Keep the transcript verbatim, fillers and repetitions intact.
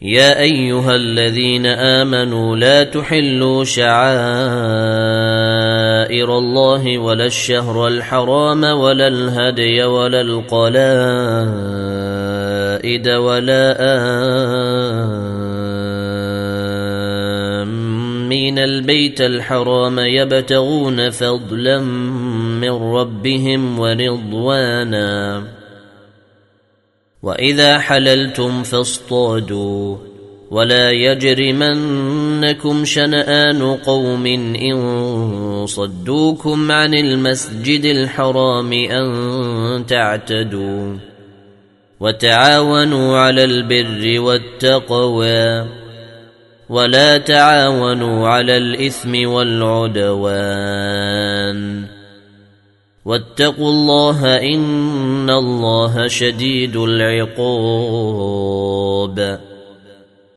يا أيها الذين آمنوا لا تحلوا شعائر الله ولا الشهر الحرام ولا الهدي ولا القلائد ولا آمين البيت الحرام يبتغون فضلا من ربهم ورضوانا وإذا حللتم فاصطادوا ولا يجرمنكم شنآن قوم إن صدوكم عن المسجد الحرام أن تعتدوا وتعاونوا على البر والتقوى ولا تعاونوا على الإثم والعدوان واتقوا الله إن الله شديد العقاب